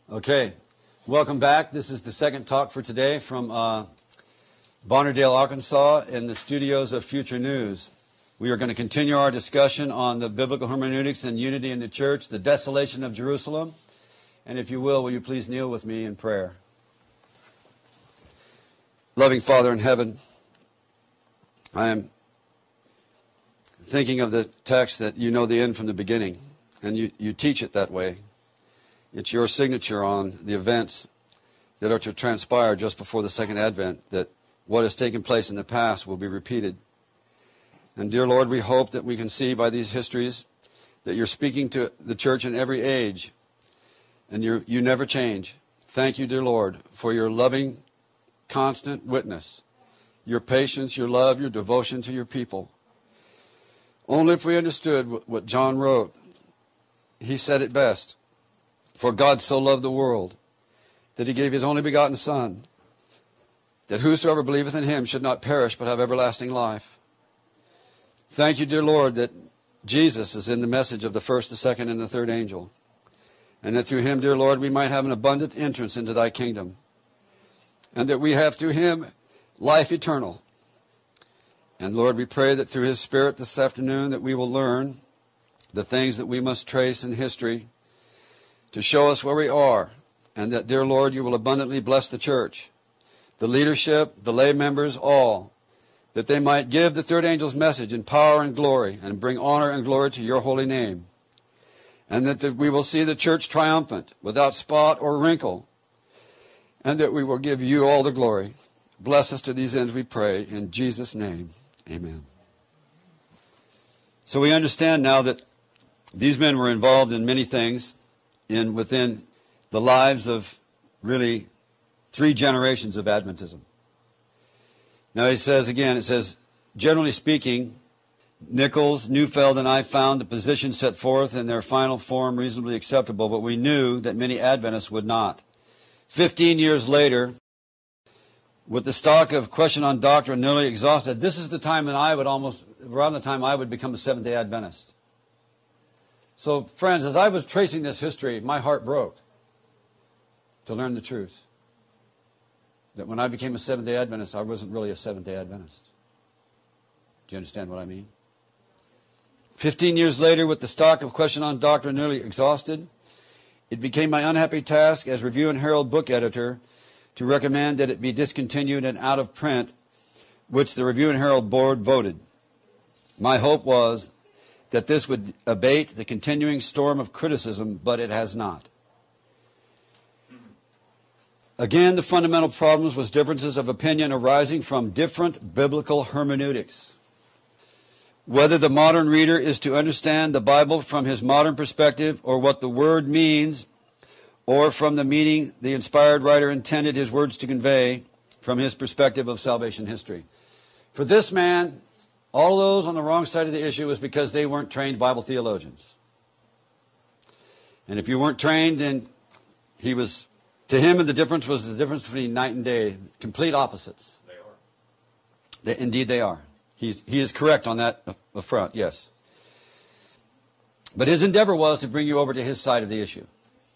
Okay, welcome back. This is the second talk for today from Bonnerdale, Arkansas, in the studios of Future News. We are going to continue our discussion on the biblical hermeneutics and unity in the church, the desolation of Jerusalem. And if you will you please kneel with me in prayer? Loving Father in heaven, I am thinking of the text that you know the end from the beginning, and you teach it that way. It's your signature on the events that are to transpire just before the second advent, that what has taken place in the past will be repeated. And dear Lord, we hope that we can see by these histories that you're speaking to the church in every age, and you never change. Thank you, dear Lord, for your loving, constant witness, your patience, your love, your devotion to your people. Only if we understood what John wrote, he said it best. For God so loved the world that he gave his only begotten Son, that whosoever believeth in him should not perish but have everlasting life. Thank you, dear Lord, that Jesus is in the message of the first, the second, and the third angel, and that through him, dear Lord, we might have an abundant entrance into thy kingdom, and that we have through him life eternal. And Lord, we pray that through his Spirit this afternoon that we will learn the things that we must trace in history to show us where we are, and that, dear Lord, you will abundantly bless the church, the leadership, the lay members, all, that they might give the third angel's message in power and glory and bring honor and glory to your holy name, and that we will see the church triumphant, without spot or wrinkle, and that we will give you all the glory. Bless us to these ends, we pray, in Jesus' name. Amen. So we understand now that these men were involved in many things within the lives of really 3 generations of Adventism. Now he says again, it says, generally speaking, Nichols, Neufeld, and I found the position set forth in their final form reasonably acceptable, but we knew that many Adventists would not. 15 years later, with the stock of question on doctrine nearly exhausted, this is the time that around the time I would become a Seventh-day Adventist. So, friends, as I was tracing this history, my heart broke to learn the truth. That when I became a Seventh-day Adventist, I wasn't really a Seventh-day Adventist. Do you understand what I mean? 15 years later, with the stock of question on doctrine nearly exhausted, it became my unhappy task as Review and Herald book editor to recommend that it be discontinued and out of print, which the Review and Herald board voted. My hope was that this would abate the continuing storm of criticism, but it has not. Again, the fundamental problems was differences of opinion arising from different biblical hermeneutics. Whether the modern reader is to understand the Bible from his modern perspective, or what the word means, or from the meaning the inspired writer intended his words to convey from his perspective of salvation history. For this man, all those on the wrong side of the issue was because they weren't trained Bible theologians. And if you weren't trained, then to him, the difference was the difference between night and day, complete opposites. They are. Indeed they are. He is correct on that front, yes. But his endeavor was to bring you over to his side of the issue.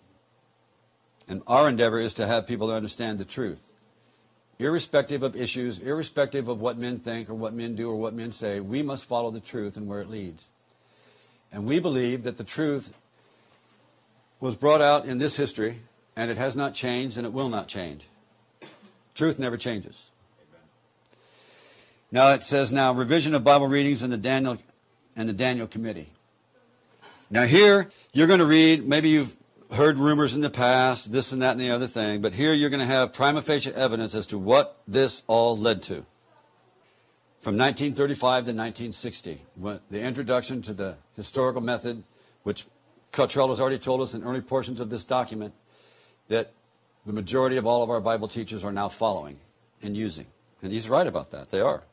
And our endeavor is to have people to understand the truth. Irrespective of issues, irrespective of what men think or what men do or what men say, we must follow the truth and where it leads. And we believe that the truth was brought out in this history, and it has not changed, and it will not change. Truth never changes. Amen. Now it says, revision of Bible readings in the Daniel Committee. Now here, you're going to read, maybe you've heard rumors in the past, this and that and the other thing, but here you're going to have prima facie evidence as to what this all led to. From 1935 to 1960, the introduction to the historical method, which Cottrell has already told us in early portions of this document, that the majority of all of our Bible teachers are now following and using. And he's right about that. They are.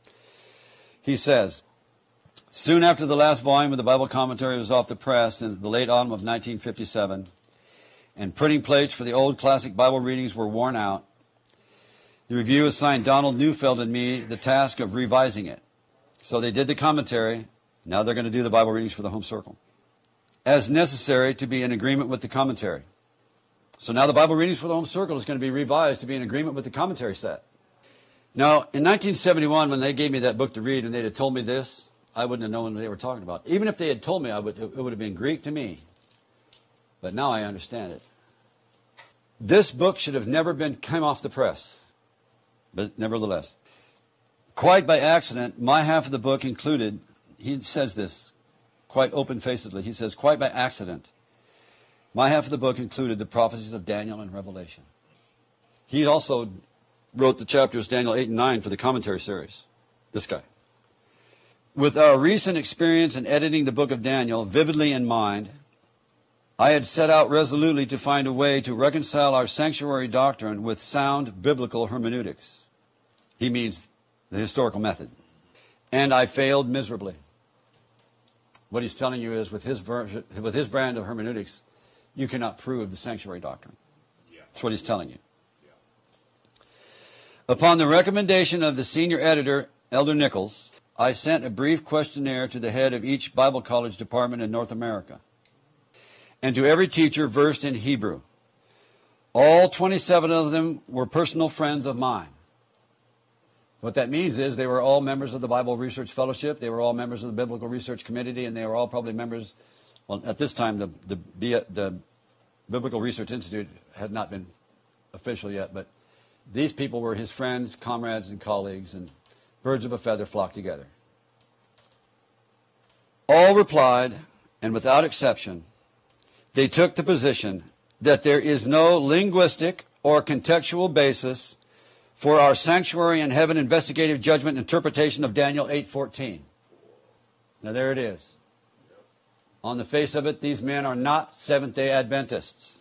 He says, soon after the last volume of the Bible commentary was off the press in the late autumn of 1957, and printing plates for the old classic Bible readings were worn out, the review assigned Donald Neufeld and me the task of revising it. So they did the commentary. Now they're going to do the Bible readings for the home circle, as necessary to be in agreement with the commentary. So now the Bible Readings for the Home Circle is going to be revised to be in agreement with the commentary set. Now, in 1971, when they gave me that book to read and they'd have told me this, I wouldn't have known what they were talking about. Even if they had told me, it would have been Greek to me. But now I understand it. This book should have never come off the press. But nevertheless, quite by accident, my half of the book included, he says this quite open-facedly, he says, quite by accident, my half of the book included the prophecies of Daniel and Revelation. He also wrote the chapters Daniel 8 and 9 for the commentary series. This guy. With our recent experience in editing the book of Daniel vividly in mind, I had set out resolutely to find a way to reconcile our sanctuary doctrine with sound biblical hermeneutics. He means the historical method. And I failed miserably. What he's telling you is with his brand of hermeneutics, you cannot prove the sanctuary doctrine. That's what he's telling you. Upon the recommendation of the senior editor, Elder Nichols, I sent a brief questionnaire to the head of each Bible college department in North America and to every teacher versed in Hebrew. All 27 of them were personal friends of mine. What that means is they were all members of the Bible Research Fellowship, they were all members of the Biblical Research Committee, and they were all probably members, well, at this time the Biblical Research Institute had not been official yet, but these people were his friends, comrades, and colleagues, and birds of a feather flocked together. All replied, and without exception, they took the position that there is no linguistic or contextual basis for our sanctuary and heaven investigative judgment interpretation of Daniel 8:14. Now there it is. On the face of it, these men are not Seventh-day Adventists.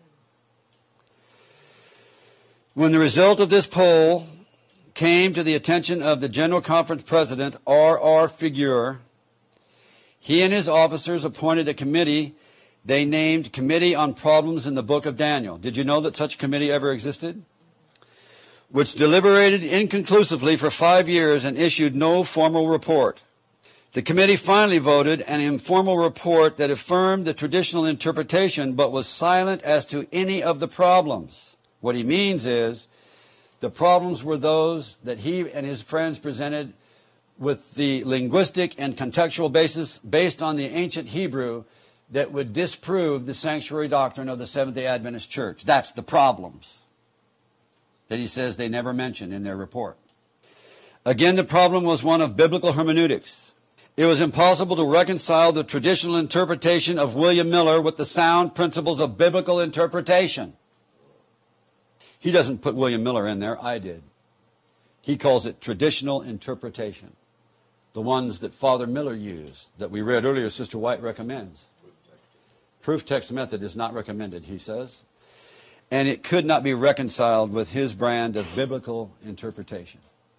When the result of this poll came to the attention of the General Conference President, R.R. Figuer, he and his officers appointed a committee they named Committee on Problems in the Book of Daniel. Did you know that such a committee ever existed? Which deliberated inconclusively for 5 years and issued no formal report. The committee finally voted an informal report that affirmed the traditional interpretation but was silent as to any of the problems. What he means is the problems were those that he and his friends presented with the linguistic and contextual basis based on the ancient Hebrew that would disprove the sanctuary doctrine of the Seventh-day Adventist Church. That's the problems that he says they never mention in their report. Again, the problem was one of biblical hermeneutics. It was impossible to reconcile the traditional interpretation of William Miller with the sound principles of biblical interpretation. He doesn't put William Miller in there. I did. He calls it traditional interpretation. The ones that Father Miller used, that we read earlier, Sister White recommends. Proof text method is not recommended, he says. And it could not be reconciled with his brand of biblical interpretation.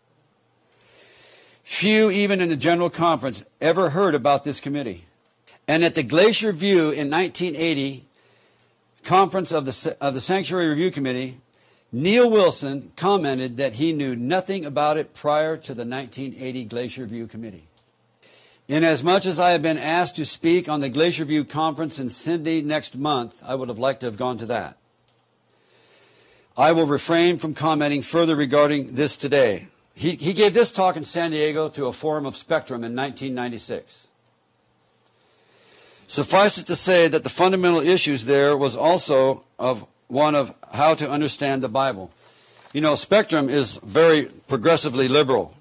Few, even in the General Conference, ever heard about this committee. And at the Glacier View in 1980 conference of the Sanctuary Review Committee, Neil Wilson commented that he knew nothing about it prior to the 1980 Glacier View Committee. Inasmuch as I have been asked to speak on the Glacier View Conference in Sydney next month, I would have liked to have gone to that. I will refrain from commenting further regarding this today. He gave this talk in San Diego to a forum of Spectrum in 1996. Suffice it to say that the fundamental issues there was also one of how to understand the Bible. You know, Spectrum is very progressively liberal.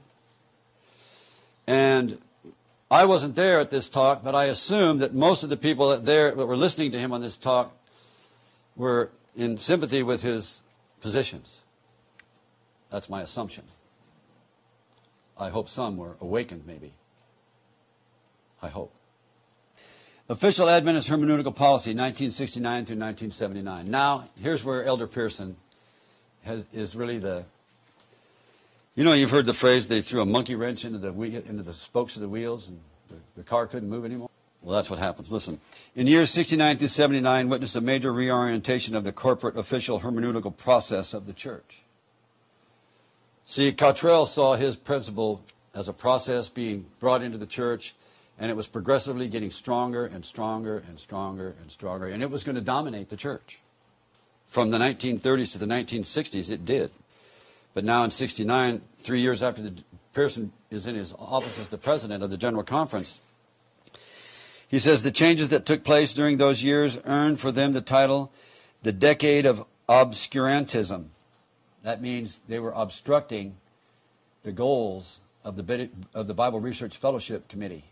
And I wasn't there at this talk, but I assume that most of the people that were listening to him on this talk were in sympathy with his positions. That's my assumption. I hope some were awakened, maybe. I hope. Official Adventist Hermeneutical Policy, 1969 through 1979. Now, here's where Elder Pearson is really the... You know, you've heard the phrase, they threw a monkey wrench into the spokes of the wheels and the car couldn't move anymore? Well, that's what happens. Listen. In years 69 through 79, witnessed a major reorientation of the corporate official hermeneutical process of the church. See, Cottrell saw his principle as a process being brought into the church, and it was progressively getting stronger and stronger and stronger and stronger, and it was going to dominate the church From the 1930s to the 1960s, it did. But now in 69, 3 years after Pearson is in his office as the president of the General Conference, he says the changes that took place during those years earned for them the title, the Decade of Obscurantism. That means they were obstructing the goals of the Bible Research Fellowship Committee.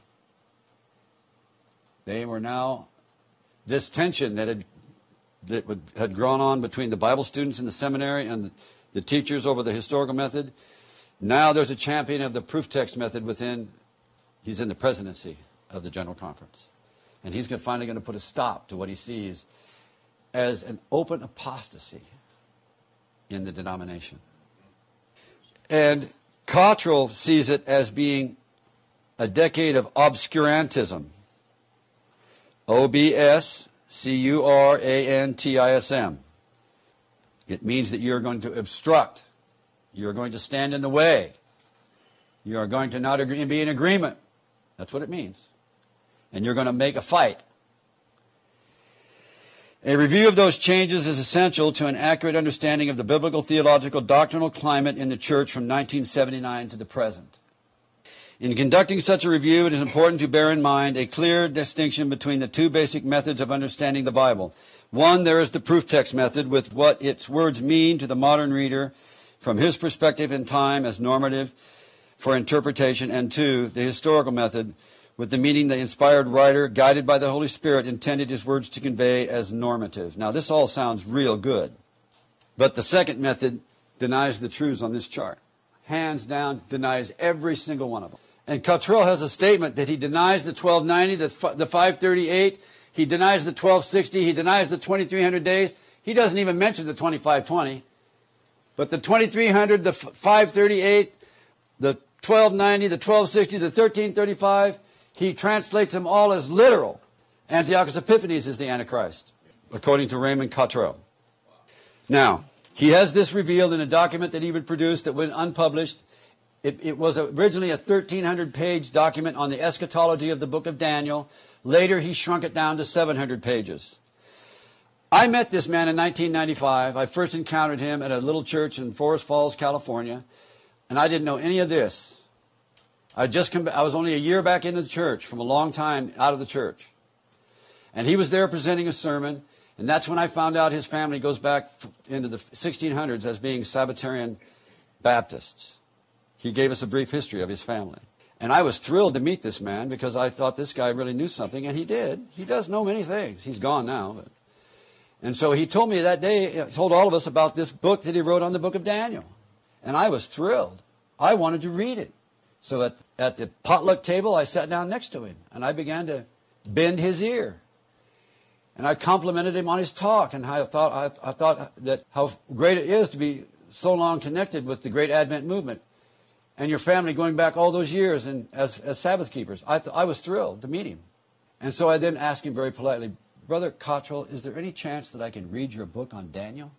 They were now, this tension that had gone on between the Bible students in the seminary and the teachers over the historical method. Now there's a champion of the proof text method he's in the presidency of the General Conference. And he's finally going to put a stop to what he sees as an open apostasy in the denomination. And Cottrell sees it as being a decade of obscurantism. Obscurantism. It means that you're going to obstruct. You're going to stand in the way. You are going to not agree and be in agreement. That's what it means. And you're going to make a fight. A review of those changes is essential to an accurate understanding of the biblical, theological, doctrinal climate in the church from 1979 to the present. In conducting such a review, it is important to bear in mind a clear distinction between the two basic methods of understanding the Bible. One, there is the proof text method with what its words mean to the modern reader from his perspective in time as normative for interpretation. And two, the historical method with the meaning the inspired writer, guided by the Holy Spirit, intended his words to convey as normative. Now, this all sounds real good, but the second method denies the truths on this chart. Hands down, denies every single one of them. And Cottrell has a statement that he denies the 1290, the 538, he denies the 1260, he denies the 2300 days. He doesn't even mention the 2520. But the 2300, the 538, the 1290, the 1260, the 1335, he translates them all as literal. Antiochus Epiphanes is the Antichrist, according to Raymond Cottrell. Now, he has this revealed in a document that he would produce that went unpublished. It was originally a 1,300-page document on the eschatology of the book of Daniel. Later, he shrunk it down to 700 pages. I met this man in 1995. I first encountered him at a little church in Forest Falls, California, and I didn't know any of this. I was only a year back into the church from a long time out of the church. And he was there presenting a sermon, and that's when I found out his family goes back into the 1600s as being Sabbatarian Baptists. He gave us a brief history of his family. And I was thrilled to meet this man because I thought this guy really knew something, and he did. He does know many things. He's gone now. And so he told me that day, he told all of us about this book that he wrote on the book of Daniel. And I was thrilled. I wanted to read it. So at the potluck table, I sat down next to him, and I began to bend his ear. And I complimented him on his talk, and I thought that how great it is to be so long connected with the great Advent movement. And your family going back all those years and as Sabbath keepers. I was thrilled to meet him. And so I then asked him very politely, Brother Cottrell, is there any chance that I can read your book on Daniel?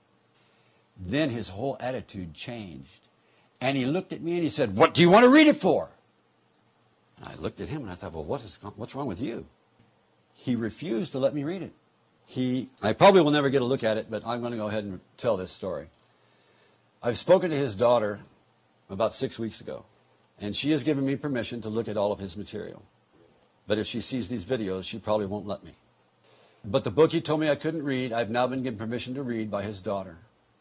Then his whole attitude changed. And he looked at me and he said, what do you want to read it for? And I looked at him and I thought, well, what's wrong with you? He refused to let me read it. I probably will never get a look at it, but I'm going to go ahead and tell this story. I've spoken to his daughter about 6 weeks ago, and she has given me permission to look at all of his material. But if she sees these videos, she probably won't let me. But the book he told me I couldn't read, I've now been given permission to read by his daughter.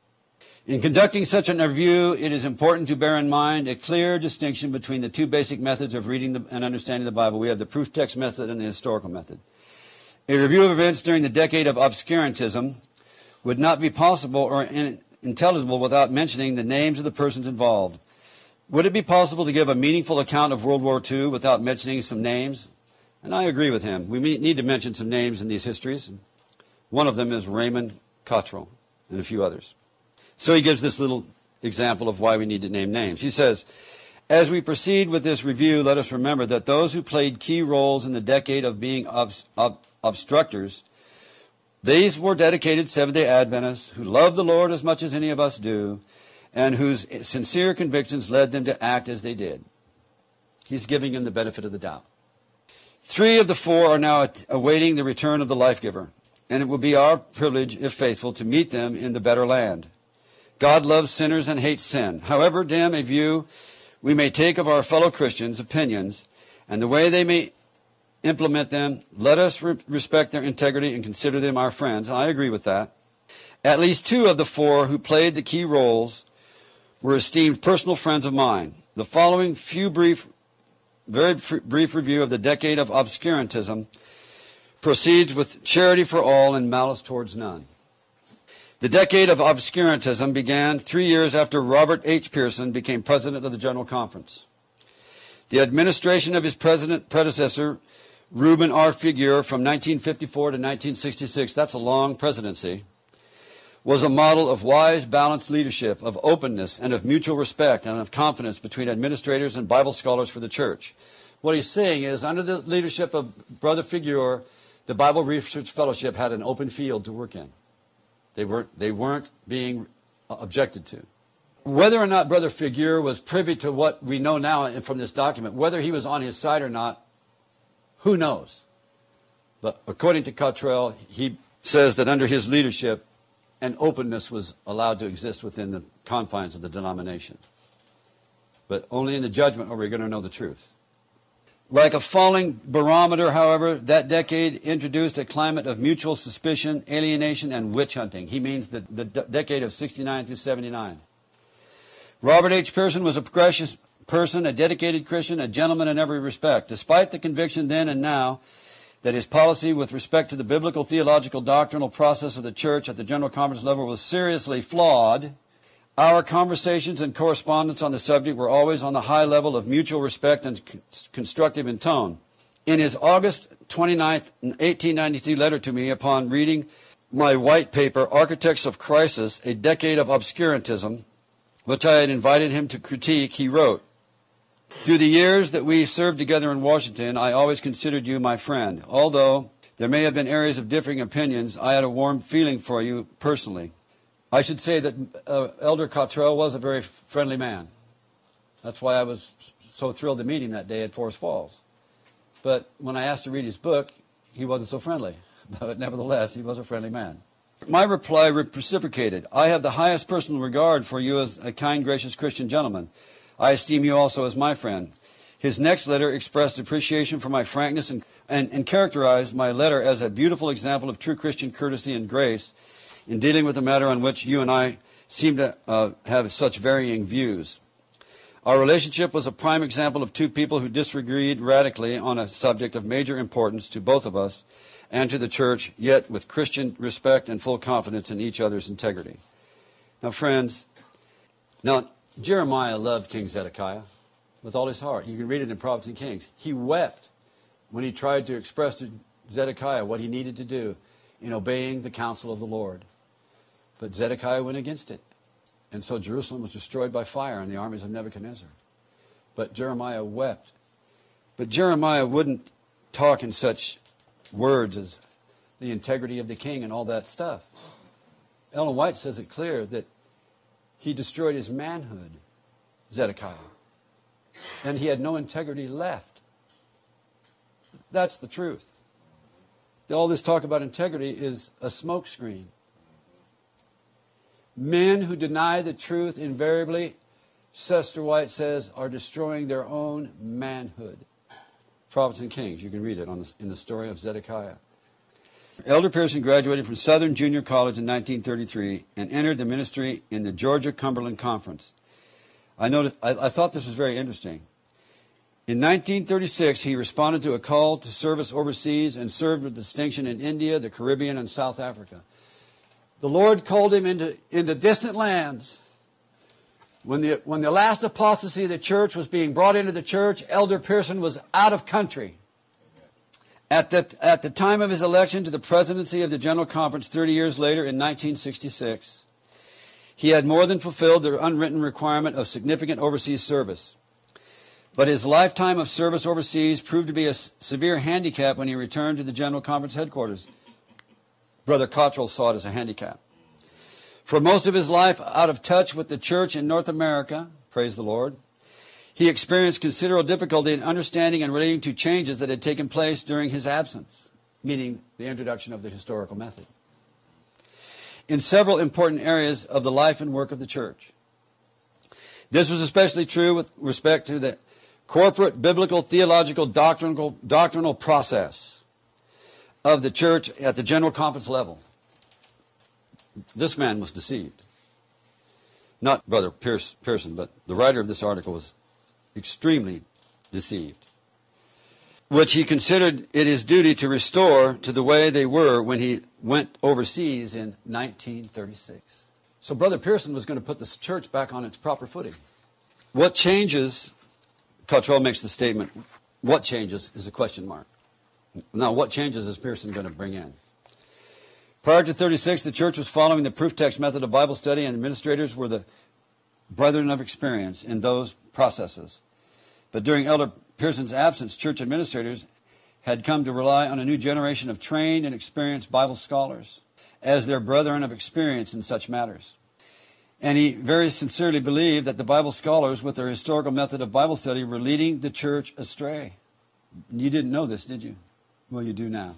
In conducting such an review, it is important to bear in mind a clear distinction between the two basic methods of reading and understanding the Bible. We have the proof text method and the historical method. A review of events during the decade of obscurantism would not be possible or intelligible without mentioning the names of the persons involved. Would it be possible to give a meaningful account of World War II without mentioning some names? And I agree with him. We need to mention some names in these histories. One of them is Raymond Cottrell and a few others. So he gives this little example of why we need to name names. He says, as we proceed with this review, let us remember that those who played key roles in the decade of being obstructors, these were dedicated Seventh-day Adventists who loved the Lord as much as any of us do, and whose sincere convictions led them to act as they did. He's giving them the benefit of the doubt. 3 of the 4 are now awaiting the return of the life giver. and it will be our privilege, if faithful, to meet them in the better land. God loves sinners and hates sin. However dim a view we may take of our fellow Christians' opinions and the way they may implement them, let us respect their integrity and consider them our friends. And I agree with that. At least 2 of the 4 who played the key roles were esteemed personal friends of mine. The following very brief review of the decade of obscurantism proceeds with charity for all and malice towards none. The decade of obscurantism began 3 years after Robert H. Pierson became president of the General Conference. The administration of his predecessor, Reuben R. Figuer, from 1954 to 1966, that's a long presidency, was a model of wise, balanced leadership, of openness, and of mutual respect, and of confidence between administrators and Bible scholars for the church. What he's saying is, under the leadership of Brother Figuer, the Bible Research Fellowship had an open field to work in. They weren't being objected to. Whether or not Brother Figuer was privy to what we know now from this document, whether he was on his side or not, who knows? But according to Cottrell, he says that under his leadership, an openness was allowed to exist within the confines of the denomination. But only in the judgment are we going to know the truth. Like a falling barometer, however, that decade introduced a climate of mutual suspicion, alienation, and witch hunting. He means the decade of 69 through 79. Robert H. Pierson was a precious person, a dedicated Christian, a gentleman in every respect. Despite the conviction then and now that his policy with respect to the biblical theological doctrinal process of the church at the General Conference level was seriously flawed, our conversations and correspondence on the subject were always on the high level of mutual respect and constructive in tone. In his August 29, 1892 letter to me upon reading my white paper, Architects of Crisis, A Decade of Obscurantism, which I had invited him to critique, he wrote, "Through the years that we served together in Washington, I always considered you my friend. Although there may have been areas of differing opinions, I had a warm feeling for you personally." I should say that Elder Cottrell was a very friendly man. That's why I was so thrilled to meet him that day at Forest Falls. But when I asked to read his book, he wasn't so friendly. But nevertheless, he was a friendly man. My reply reciprocated. "I have the highest personal regard for you as a kind, gracious Christian gentleman. I esteem you also as my friend." His next letter expressed appreciation for my frankness and characterized my letter as a beautiful example of true Christian courtesy and grace in dealing with a matter on which you and I seem to have such varying views. Our relationship was a prime example of 2 people who disagreed radically on a subject of major importance to both of us and to the church, yet with Christian respect and full confidence in each other's integrity. Now, friends, Jeremiah loved King Zedekiah with all his heart. You can read it in Prophets and Kings. He wept when he tried to express to Zedekiah what he needed to do in obeying the counsel of the Lord. But Zedekiah went against it. And so Jerusalem was destroyed by fire in the armies of Nebuchadnezzar. But Jeremiah wept. But Jeremiah wouldn't talk in such words as the integrity of the king and all that stuff. Ellen White says it clear that he destroyed his manhood, Zedekiah. And he had no integrity left. That's the truth. All this talk about integrity is a smokescreen. Men who deny the truth invariably, Sister White says, are destroying their own manhood. Prophets and Kings, you can read it in the story of Zedekiah. Elder Pierson graduated from Southern Junior College in 1933 and entered the ministry in the Georgia Cumberland Conference. I thought this was very interesting. In 1936, he responded to a call to service overseas and served with distinction in India, the Caribbean, and South Africa. The Lord called him into distant lands. When the last apostasy of the church was being brought into the church, Elder Pierson was out of country. At the time of his election to the presidency of the General Conference 30 years later in 1966, he had more than fulfilled the unwritten requirement of significant overseas service. But his lifetime of service overseas proved to be a severe handicap when he returned to the General Conference headquarters. Brother Cottrell saw it as a handicap. For most of his life out of touch with the church in North America, praise the Lord, he experienced considerable difficulty in understanding and relating to changes that had taken place during his absence. meaning the introduction of the historical method, in several important areas of the life and work of the church. This was especially true with respect to the corporate biblical theological doctrinal process of the church at the General Conference level. This man was deceived. Not Brother Pearson, but the writer of this article was extremely deceived, which he considered it his duty to restore to the way they were when he went overseas in 1936. So Brother Pearson was going to put this church back on its proper footing. What changes, Cottrell makes the statement, what changes is a question mark. Now, what changes is Pearson going to bring in? Prior to 36, the church was following the proof text method of Bible study, and administrators were the brethren of experience in those processes. But during Elder Pearson's absence, church administrators had come to rely on a new generation of trained and experienced Bible scholars as their brethren of experience in such matters. And he very sincerely believed that the Bible scholars, with their historical method of Bible study, were leading the church astray. You didn't know this, did you? Well, you do now.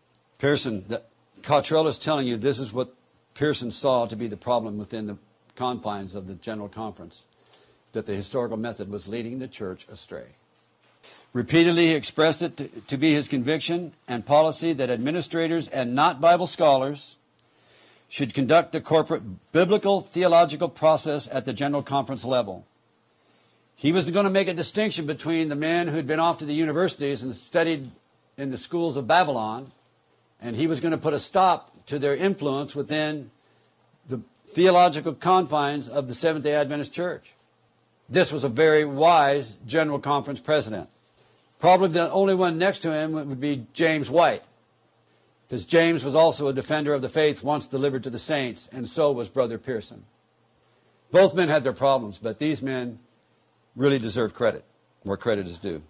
Cottrell is telling you this is what Pearson saw to be the problem within the confines of the General Conference, that the historical method was leading the church astray. Repeatedly, he expressed it to be his conviction and policy that administrators and not Bible scholars should conduct the corporate biblical theological process at the General Conference level. He was going to make a distinction between the men who'd been off to the universities and studied in the schools of Babylon, and he was going to put a stop to their influence within the theological confines of the Seventh-day Adventist Church. This was a very wise General Conference president. Probably the only one next to him would be James White, because James was also a defender of the faith once delivered to the saints, and so was Brother Pearson. Both men had their problems, but these men really deserve credit, where credit is due.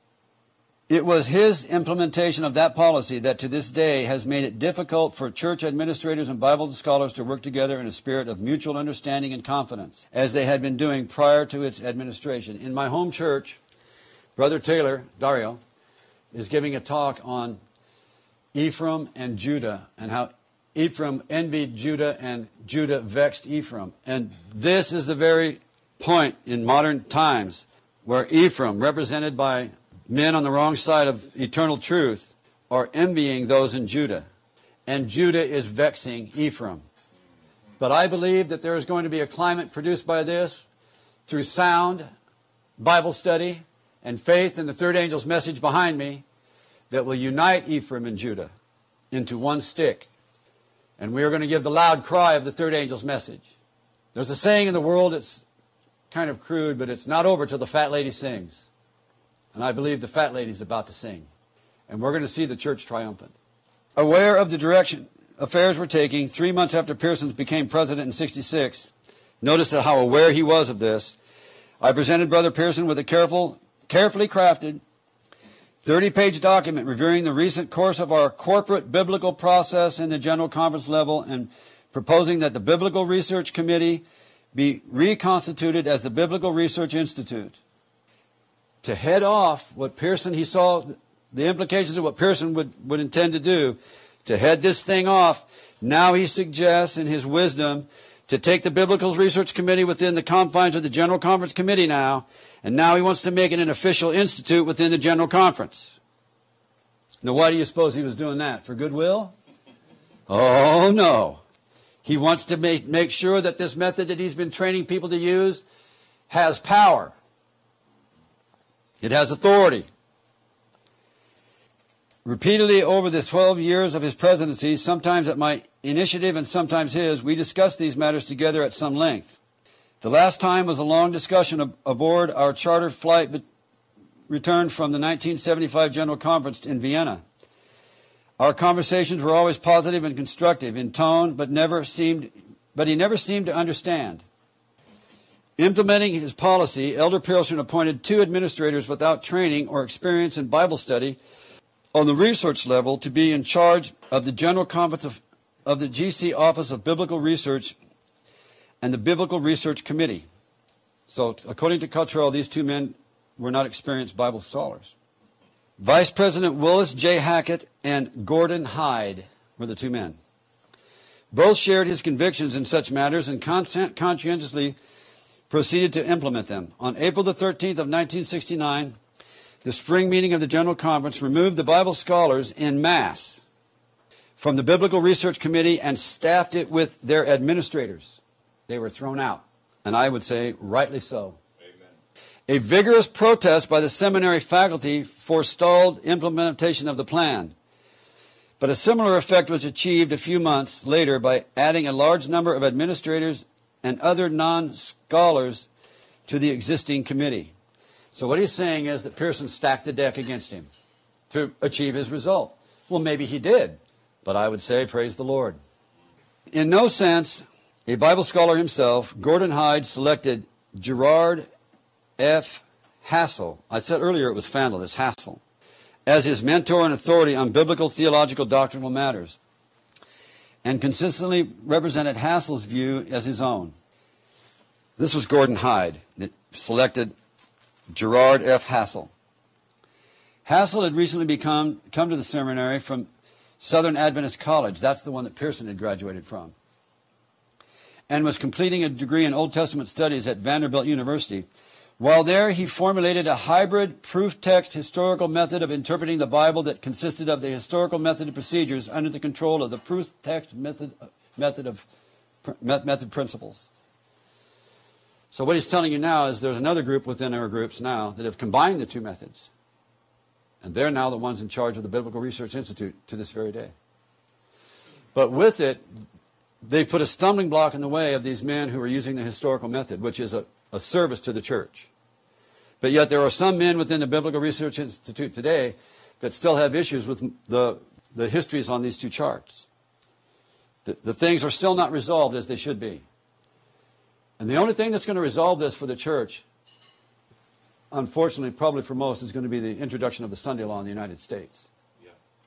It was his implementation of that policy that to this day has made it difficult for church administrators and Bible scholars to work together in a spirit of mutual understanding and confidence, as they had been doing prior to its administration. In my home church, Brother Taylor, Dario, is giving a talk on Ephraim and Judah, and how Ephraim envied Judah and Judah vexed Ephraim. And this is the very point in modern times where Ephraim, represented by men on the wrong side of eternal truth, are envying those in Judah. And Judah is vexing Ephraim. But I believe that there is going to be a climate produced by this through sound Bible study and faith in the third angel's message behind me that will unite Ephraim and Judah into one stick. And we are going to give the loud cry of the third angel's message. There's a saying in the world, it's kind of crude, but it's not over till the fat lady sings. And I believe the fat lady's about to sing. And we're going to see the church triumphant. Aware of the direction affairs were taking, 3 months after Pearson became president in 1966, notice how aware he was of this, I presented Brother Pearson with a carefully crafted 30-page document reviewing the recent course of our corporate biblical process in the General Conference level and proposing that the Biblical Research Committee be reconstituted as the Biblical Research Institute. To head off what Pearson, he saw the implications of what Pearson would intend to do, to head this thing off, now he suggests in his wisdom to take the Biblical Research Committee within the confines of the General Conference Committee now, and now he wants to make it an official institute within the General Conference. Now, why do you suppose he was doing that? For goodwill? Oh, no. He wants to make sure that this method that he's been training people to use has power. It has authority. Repeatedly over the 12 years of his presidency, sometimes at my initiative and sometimes his, we discussed these matters together at some length. The last time was a long discussion aboard our charter flight returned from the 1975 General Conference in Vienna. Our conversations were always positive and constructive in tone, but he never seemed to understand. Implementing his policy, Elder Pearson appointed 2 administrators without training or experience in Bible study on the research level to be in charge of the General Conference of the GC Office of Biblical Research and the Biblical Research Committee. So, according to Cottrell, these 2 men were not experienced Bible scholars. Vice President Willis J. Hackett and Gordon Hyde were the two men. Both shared his convictions in such matters and conscientiously proceeded to implement them. On April the 13th of 1969, the spring meeting of the General Conference removed the Bible scholars en masse from the Biblical Research Committee and staffed it with their administrators. They were thrown out, and I would say rightly so. Amen. A vigorous protest by the seminary faculty forestalled implementation of the plan. But a similar effect was achieved a few months later by adding a large number of administrators and other non-scholars to the existing committee. So what he's saying is that Pearson stacked the deck against him to achieve his result. Well, maybe he did, but I would say praise the Lord. In no sense a Bible scholar himself, Gordon Hyde selected Gerard F. Hassel. I said earlier it was Fandel, it's Hassel, as his mentor and authority on biblical theological doctrinal matters, and consistently represented Hassel's view as his own. This was Gordon Hyde that selected Gerard F. Hassel. Hassel had recently come to the seminary from Southern Adventist College. That's the one that Pearson had graduated from, and was completing a degree in Old Testament studies at Vanderbilt University. While there, he formulated a hybrid proof-text historical method of interpreting the Bible that consisted of the historical method of procedures under the control of the proof-text method principles. So what he's telling you now is there's another group within our groups now that have combined the two methods. And they're now the ones in charge of the Biblical Research Institute to this very day. But with it, they've put a stumbling block in the way of these men who are using the historical method, which is a service to the church. But yet there are some men within the Biblical Research Institute today that still have issues with the histories on these two charts. The things are still not resolved as they should be. And the only thing that's going to resolve this for the church, unfortunately, probably for most, is going to be the introduction of the Sunday law in the United States. Yeah.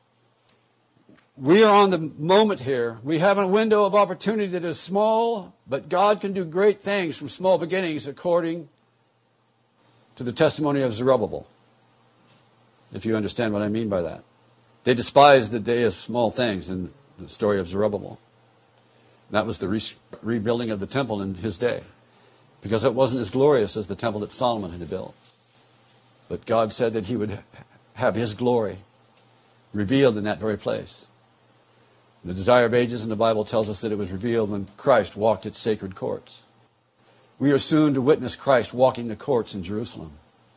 We are on the moment here. We have a window of opportunity that is small, but God can do great things from small beginnings according to the testimony of Zerubbabel, if you understand what I mean by that. They despised the day of small things in the story of Zerubbabel. That was the rebuilding of the temple in his day, because it wasn't as glorious as the temple that Solomon had built. But God said that he would have his glory revealed in that very place. The Desire of Ages in the Bible tells us that it was revealed when Christ walked its sacred courts. We are soon to witness Christ walking the courts in Jerusalem.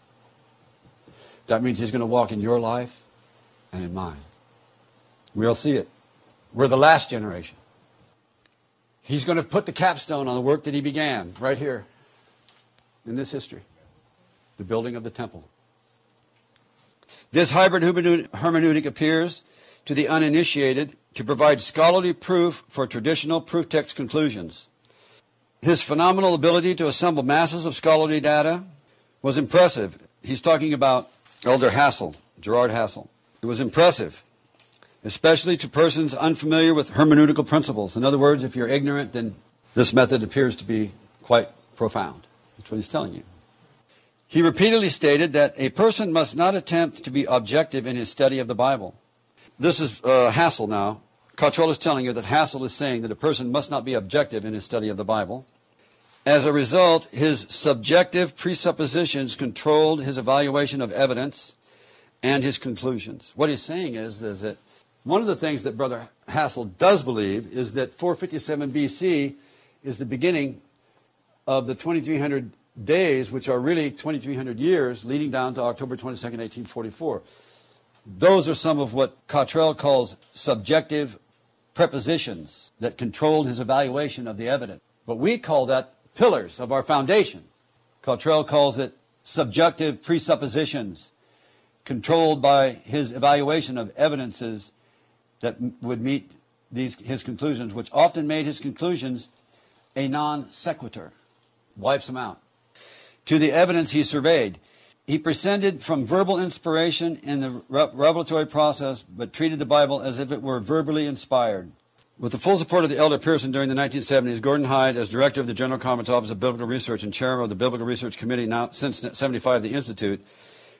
That means he's going to walk in your life and in mine. We'll see it. We're the last generation. He's going to put the capstone on the work that he began right here in this history, the building of the temple. This hybrid hermeneutic appears to the uninitiated to provide scholarly proof for traditional proof text conclusions. His phenomenal ability to assemble masses of scholarly data was impressive. He's talking about Elder Hassel, Gerard Hassel. It was impressive, especially to persons unfamiliar with hermeneutical principles. In other words, if you're ignorant, then this method appears to be quite profound. That's what he's telling you. He repeatedly stated that a person must not attempt to be objective in his study of the Bible. This is Hassel now. Cottrell is telling you that Hassel is saying that a person must not be objective in his study of the Bible. As a result, his subjective presuppositions controlled his evaluation of evidence and his conclusions. What he's saying is that one of the things that Brother Hassel does believe is that 457 BC is the beginning of the 2300 days, which are really 2300 years, leading down to October 22nd, 1844. Those are some of what Cottrell calls subjective prepositions that controlled his evaluation of the evidence. But we call that pillars of our foundation. Cottrell calls it subjective presuppositions controlled by his evaluation of evidences that would meet his conclusions, which often made his conclusions a non sequitur, wipes them out. To the evidence he surveyed, he presented from verbal inspiration in the revelatory process, but treated the Bible as if it were verbally inspired. With the full support of the Elder Pearson during the 1970s, Gordon Hyde, as director of the General Conference Office of Biblical Research and chairman of the Biblical Research Committee now since 1975 of the Institute,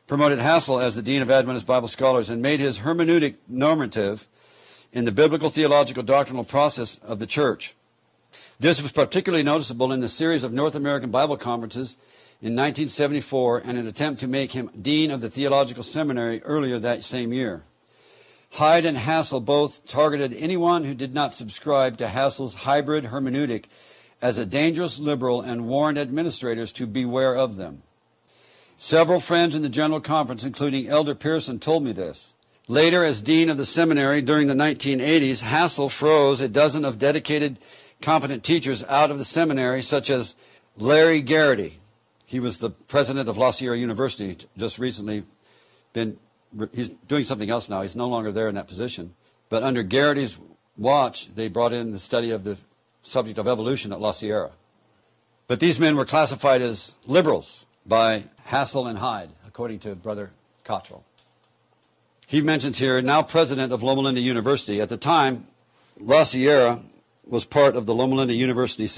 promoted Hassel as the Dean of Adventist Bible Scholars and made his hermeneutic normative in the biblical theological doctrinal process of the church. This was particularly noticeable in the series of North American Bible conferences in 1974 and an attempt to make him Dean of the Theological Seminary earlier that same year. Hyde and Hassel both targeted anyone who did not subscribe to Hassel's hybrid hermeneutic as a dangerous liberal and warned administrators to beware of them. Several friends in the General Conference, including Elder Pearson, told me this. Later, as dean of the seminary during the 1980s, Hassel froze a dozen of dedicated, competent teachers out of the seminary, such as Larry Garrity. He was the president of La Sierra University, just recently he's doing something else now. He's no longer there in that position. But under Garrity's watch, they brought in the study of the subject of evolution at La Sierra. But these men were classified as liberals by Hassel and Hyde, according to Brother Cottrell. He mentions here, now president of Loma Linda University. At the time, La Sierra was part of the Loma Linda University